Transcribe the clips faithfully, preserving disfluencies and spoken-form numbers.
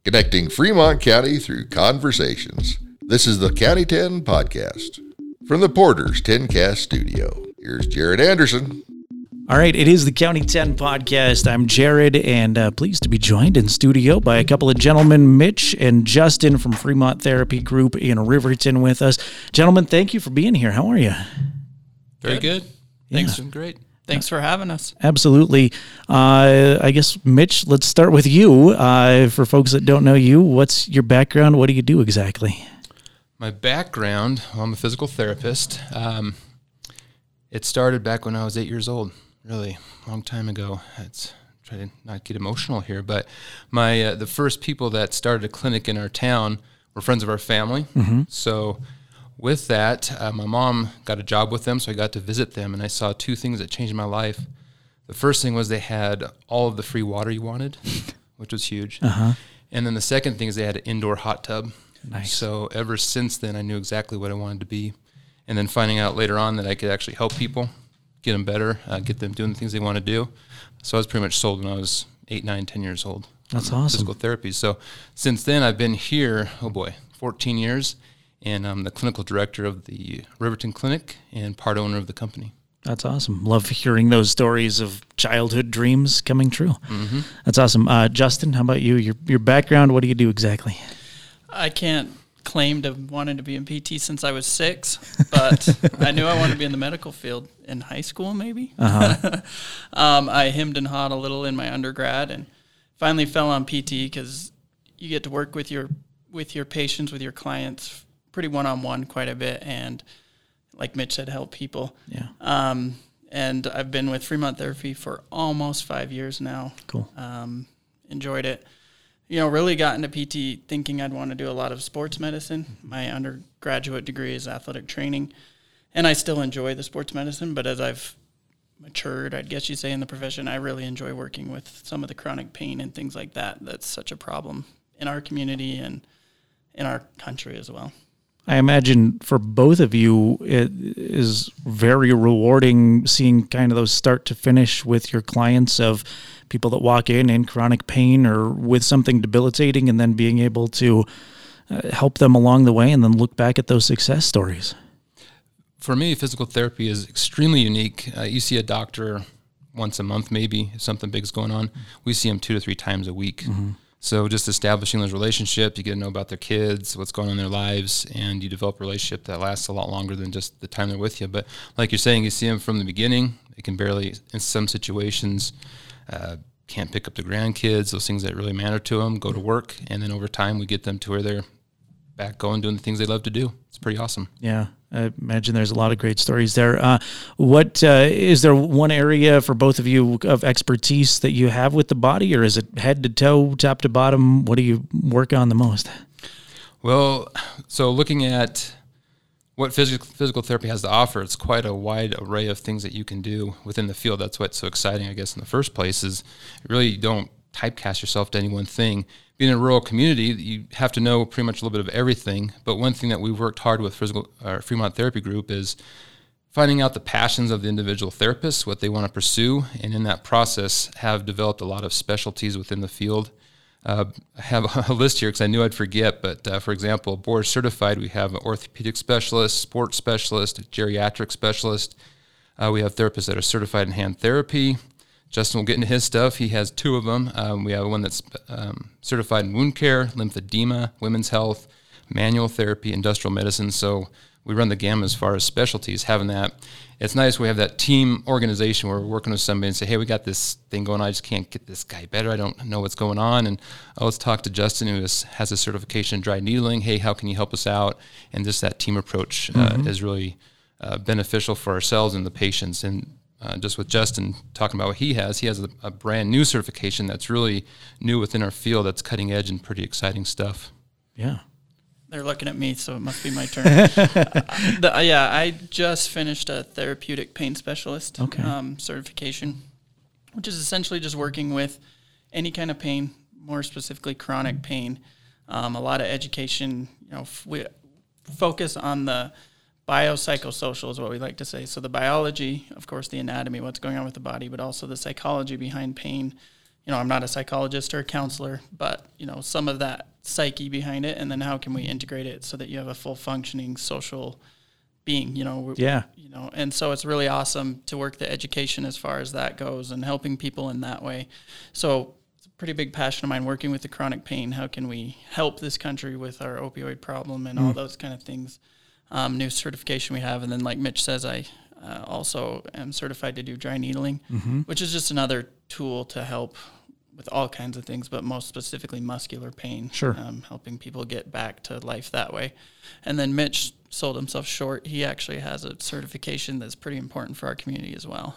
connecting Fremont County through conversations. This is the County ten Podcast. From the Porter's ten Cast studio, here's Jared Anderson. All right, it is the County ten Podcast. I'm Jared, and uh, pleased to be joined in studio by a couple of gentlemen, Mitch and Justin from Fremont Therapy Group in Riverton with us. Gentlemen, thank you for being here. How are you? Very good. Yeah. Thanks. Great. Thanks for having us. Absolutely. Uh, I guess, Mitch, let's start with you. Uh, for folks that don't know you, what's your background? What do you do exactly? My background, well, I'm a physical therapist. Um, it started back when I was eight years old, really, a long time ago. It's try to not get emotional here, but my uh, the first people that started a clinic in our town were friends of our family. Mm-hmm. So with that, uh, my mom got a job with them, so I got to visit them, and I saw two things that changed my life. The first thing was they had all of the free water you wanted, which was huge. Uh-huh. And then the second thing is they had an indoor hot tub. Nice. So ever since then, I knew exactly what I wanted to be. And then finding out later on that I could actually help people, get them better, uh, get them doing the things they want to do. So I was pretty much sold when I was eight, nine, ten years old. That's awesome. Physical therapy. So since then, I've been here, oh boy, fourteen years. And I'm the clinical director of the Riverton Clinic and part owner of the company. That's awesome. Love hearing those stories of childhood dreams coming true. Mm-hmm. That's awesome. Uh, Justin, how about you? Your your background, what do you do exactly? I can't claim to wanted to be in P T since I was six, but I knew I wanted to be in the medical field in high school, maybe. Uh-huh. um, I hemmed and hawed a little in my undergrad and finally fell on P T because you get to work with your with your patients, with your clients pretty one-on-one quite a bit, and like Mitch said, help people. Yeah. Um, and I've been with Fremont Therapy for almost five years now. Cool. Um, enjoyed it. You know, really got into P T thinking I'd want to do a lot of sports medicine. My undergraduate degree is athletic training, and I still enjoy the sports medicine, but as I've matured, I guess you say, in the profession, I really enjoy working with some of the chronic pain and things like that. That's such a problem in our community and in our country as well. I imagine for both of you, it is very rewarding seeing kind of those start to finish with your clients of people that walk in in chronic pain or with something debilitating and then being able to uh, help them along the way and then look back at those success stories. For me, physical therapy is extremely unique. Uh, you see a doctor once a month, maybe, if something big's going on. We see them two to three times a week. Mm-hmm. So just establishing those relationships, you get to know about their kids, what's going on in their lives, and you develop a relationship that lasts a lot longer than just the time they're with you. But like you're saying, you see them from the beginning. They can barely, in some situations, uh, can't pick up the grandkids, those things that really matter to them, go to work, and then over time we get them to where they're back going, doing the things they love to do. It's pretty awesome. Yeah. I imagine there's a lot of great stories there. Uh, what uh, is there one area for both of you of expertise that you have with the body, or is it head to toe, top to bottom? What do you work on the most? Well, so looking at what physical physical therapy has to offer, it's quite a wide array of things that you can do within the field. That's what's so exciting, I guess, in the first place, is really you don't typecast yourself to any one thing. Being in a rural community, you have to know pretty much a little bit of everything. But one thing that we've worked hard with physical, our Fremont Therapy Group is finding out the passions of the individual therapists, what they want to pursue, and in that process have developed a lot of specialties within the field. Uh, I have a list here because I knew I'd forget, but uh, for example, board certified, we have an orthopedic specialist, sports specialist, a geriatric specialist. Uh, we have therapists that are certified in hand therapy. Justin will get into his stuff. He has two of them. Um, we have one that's um, certified in wound care, lymphedema, women's health, manual therapy, industrial medicine. So we run the gamut as far as specialties. Having that, it's nice we have that team organization where we're working with somebody and say, hey, we got this thing going on. I just can't get this guy better. I don't know what's going on. And oh, let's talk to Justin, who is, has a certification in dry needling. Hey, how can you help us out? And just that team approach uh, mm-hmm. is really uh, beneficial for ourselves and the patients. And Uh, just with Justin talking about what he has, he has a, a brand new certification that's really new within our field, that's cutting edge and pretty exciting stuff. Yeah. They're looking at me, so it must be my turn. uh, the, uh, yeah, I just finished a therapeutic pain specialist okay. um, certification, which is essentially just working with any kind of pain, more specifically chronic pain. Um, a lot of education, you know, f- we focus on the biopsychosocial is what we like to say. So the biology, of course, the anatomy, what's going on with the body, but also the psychology behind pain, you know, I'm not a psychologist or a counselor, but, you know, some of that psyche behind it, and then how can we integrate it so that you have a full functioning social being, you know. Yeah. You know, and so it's really awesome to work the education as far as that goes and helping people in that way. So it's a pretty big passion of mine, working with the chronic pain. How can we help this country with our opioid problem and mm. all those kind of things. Um, new certification we have. And then like Mitch says, I uh, also am certified to do dry needling, mm-hmm. which is just another tool to help with all kinds of things, but most specifically muscular pain. Sure. Um, helping people get back to life that way. And then Mitch sold himself short. He actually has a certification that's pretty important for our community as well.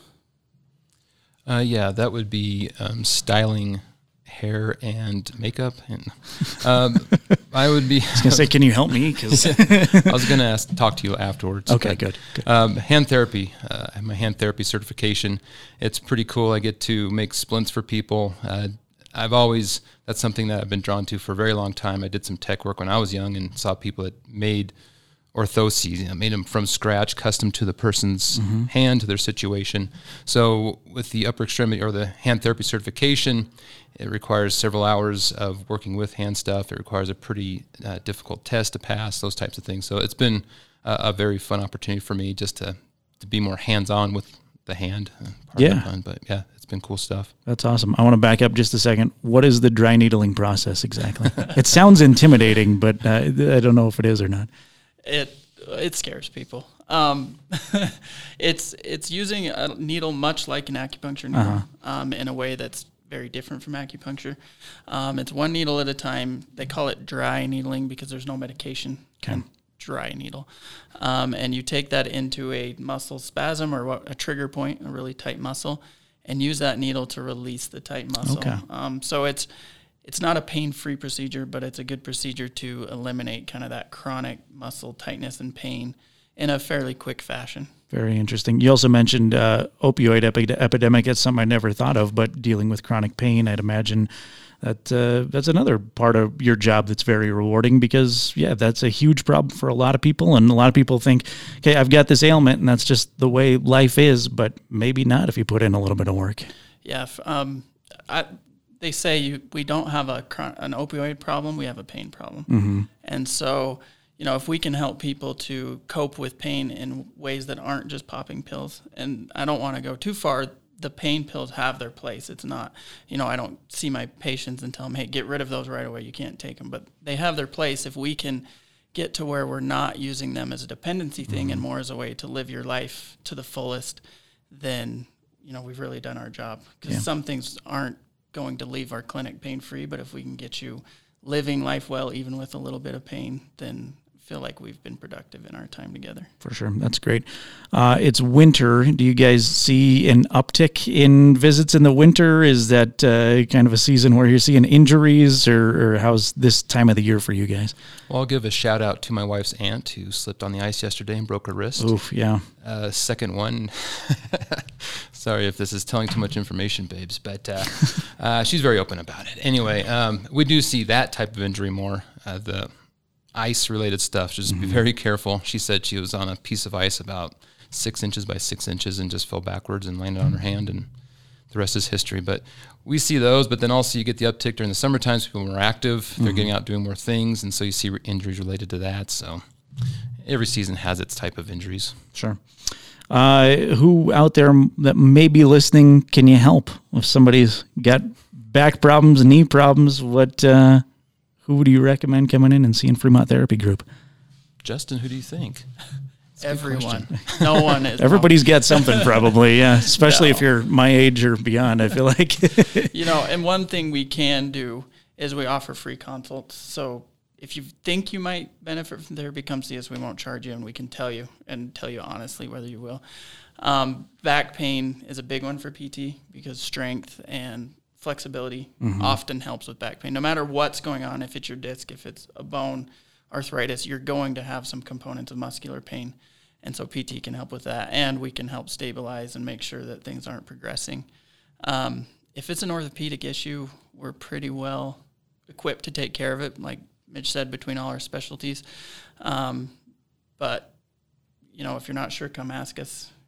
Uh, yeah, that would be um, styling hair and makeup. And um, I would be. I was gonna say, can you help me? Because I was gonna ask, talk to you afterwards. Okay, but, good. good. Um, hand therapy. Uh, I have my hand therapy certification. It's pretty cool. I get to make splints for people. Uh, I've always that's something that I've been drawn to for a very long time. I did some tech work when I was young and saw people that made orthoses, you know, made them from scratch, custom to the person's mm-hmm. hand, to their situation. So with the upper extremity or the hand therapy certification, it requires several hours of working with hand stuff. It requires a pretty uh, difficult test to pass, those types of things. So it's been a, a very fun opportunity for me just to, to be more hands-on with the hand. Part yeah. of fun, but yeah, it's been cool stuff. That's awesome. I want to back up just a second. What is the dry needling process exactly? It sounds intimidating, but uh, I don't know if it is or not. It it scares people. Um, it's it's using a needle much like an acupuncture needle, uh-huh. um, in a way that's very different from acupuncture. Um, it's one needle at a time. They call it dry needling because there's no medication. Okay. Dry needle, um, and you take that into a muscle spasm or what, a trigger point, a really tight muscle, and use that needle to release the tight muscle. Okay. Um, so it's It's not a pain-free procedure, but it's a good procedure to eliminate kind of that chronic muscle tightness and pain in a fairly quick fashion. Very interesting. You also mentioned uh, opioid epi- epidemic. It's something I never thought of, but dealing with chronic pain, I'd imagine that uh, that's another part of your job that's very rewarding because, yeah, that's a huge problem for a lot of people. And a lot of people think, okay, I've got this ailment, and that's just the way life is, but maybe not if you put in a little bit of work. Yeah. Um, I... They say you, we don't have a an opioid problem, we have a pain problem. Mm-hmm. And so, you know, if we can help people to cope with pain in ways that aren't just popping pills, and I don't want to go too far, the pain pills have their place. It's not, you know, I don't see my patients and tell them, hey, get rid of those right away, you can't take them. But they have their place if we can get to where we're not using them as a dependency thing mm-hmm. and more as a way to live your life to the fullest, then, you know, we've really done our job. Because yeah. some things aren't going to leave our clinic pain-free, but if we can get you living life well, even with a little bit of pain, then I feel like we've been productive in our time together. For sure. That's great. Uh, it's winter. Do you guys see an uptick in visits in the winter? Is that uh, kind of a season where you're seeing injuries, or, or how's this time of the year for you guys? Well, I'll give a shout out to my wife's aunt who slipped on the ice yesterday and broke her wrist. Oof, yeah. Uh, second one, sorry if this is telling too much information, babes, but uh, uh, she's very open about it. Anyway, um, we do see that type of injury more, uh, the ice-related stuff. Just mm-hmm. be very careful. She said she was on a piece of ice about six inches by six inches and just fell backwards and landed on her hand, and the rest is history. But we see those, but then also you get the uptick during the summer times. People are more active. They're mm-hmm. getting out doing more things, and so you see injuries related to that. So every season has its type of injuries. Sure. Uh, who out there that may be listening, can you help? If somebody's got back problems, knee problems, what, uh, who do you recommend coming in and seeing Fremont Therapy Group? Justin, who do you think? Everyone. No one is. Everybody's got something probably, yeah, especially No. if you're my age or beyond, I feel like. You know, and one thing we can do is we offer free consults. So if you think you might benefit from therapy, come see us. We won't charge you, and we can tell you and tell you honestly whether you will. Um, back pain is a big one for P T because strength and flexibility mm-hmm. often helps with back pain. No matter what's going on, if it's your disc, if it's a bone, arthritis, you're going to have some components of muscular pain. And so P T can help with that, and we can help stabilize and make sure that things aren't progressing. Um, if it's an orthopedic issue, we're pretty well equipped to take care of it, like Mitch said, between all our specialties. Um, but, you know, if you're not sure, come ask us.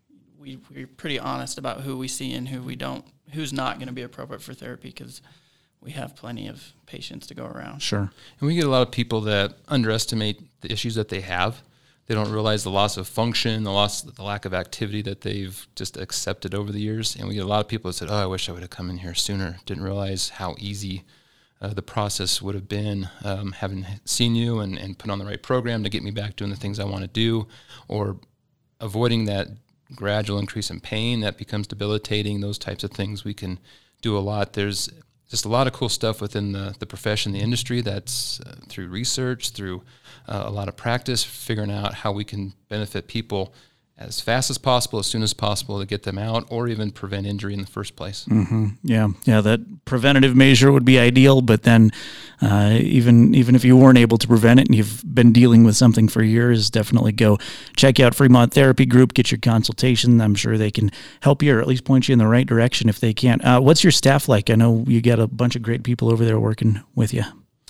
we, we're pretty honest about who we see and who we don't, who's not going to be appropriate for therapy, because we have plenty of patients to go around. Sure. And we get a lot of people that underestimate the issues that they have. They don't realize the loss of function, the loss, the lack of activity that they've just accepted over the years. And we get a lot of people that said, oh, I wish I would have come in here sooner. Didn't realize how easy uh, the process would have been, um, having seen you and, and put on the right program to get me back doing the things I want to do, or avoiding that gradual increase in pain that becomes debilitating, those types of things. We can do a lot. There's just a lot of cool stuff within the, the profession, the industry, that's uh, through research, through uh, a lot of practice, figuring out how we can benefit people as fast as possible, as soon as possible, to get them out, or even prevent injury in the first place. Mm-hmm. Yeah, yeah, that preventative measure would be ideal, but then uh, even even if you weren't able to prevent it and you've been dealing with something for years, definitely go check out Fremont Therapy Group, get your consultation. I'm sure they can help you, or at least point you in the right direction if they can. Uh, what's your staff like? I know you got a bunch of great people over there working with you.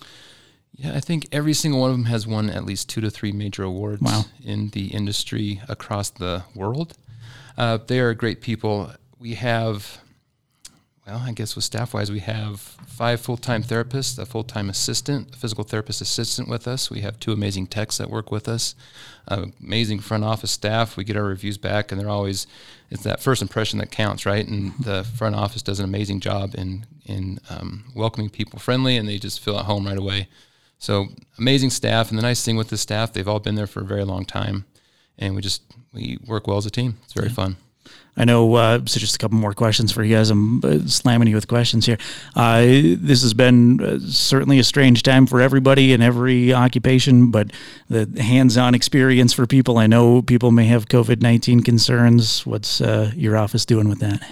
Yeah, I think every single one of them has won at least two to three major awards wow. in the industry across the world. Uh, they are great people. We have, well, I guess with staff-wise, we have five full-time therapists, a full-time assistant, a physical therapist assistant with us. We have two amazing techs that work with us, uh, amazing front office staff. We get our reviews back, and they're always, it's that first impression that counts, right? And the front office does an amazing job in, in um, welcoming people friendly, and they just feel at home right away. So amazing staff, and the nice thing with the staff, they've all been there for a very long time, and we just we work well as a team. It's very yeah. fun. I know, uh, so just a couple more questions for you guys. I'm uh, slamming you with questions here. Uh, this has been uh, certainly a strange time for everybody in every occupation, but the hands-on experience for people, I know people may have COVID nineteen concerns. What's uh, your office doing with that?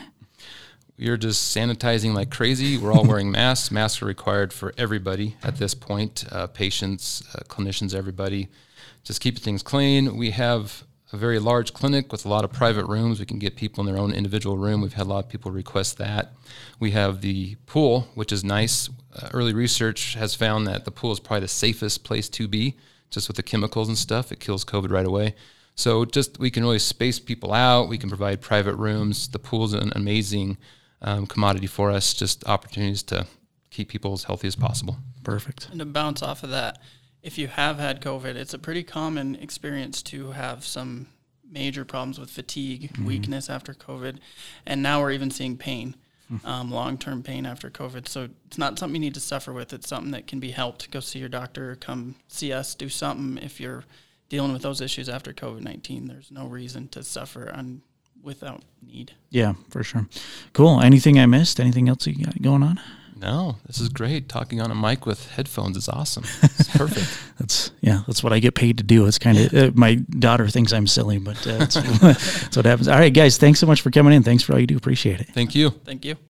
We are just sanitizing like crazy. We're all wearing masks. Masks are required for everybody at this point, uh, patients, uh, clinicians, everybody. Just keeping things clean. We have a very large clinic with a lot of private rooms. We can get people in their own individual room. We've had a lot of people request that. We have the pool, which is nice. Uh, early research has found that the pool is probably the safest place to be, just with the chemicals and stuff. It kills COVID right away. So just we can really space people out. We can provide private rooms. The pool is an amazing Um, commodity for us, just opportunities to keep people as healthy as possible. Perfect. And to bounce off of that, if you have had COVID, it's a pretty common experience to have some major problems with fatigue, mm-hmm. weakness after COVID, and now we're even seeing pain, mm-hmm. um, long-term pain after COVID. So it's not something you need to suffer with. It's something that can be helped. Go see your doctor, come see us, do something. If you're dealing with those issues after COVID nineteen, there's no reason to suffer on without need. Yeah, for sure. Cool. Anything I missed? Anything else you got going on? No, this is great. Talking on a mic with headphones is awesome. It's perfect. that's yeah, that's what I get paid to do. It's kind of uh, my daughter thinks I'm silly, but uh, that's, that's what happens. All right, guys, thanks so much for coming in. Thanks for all you do. Appreciate it. Thank you. Thank you.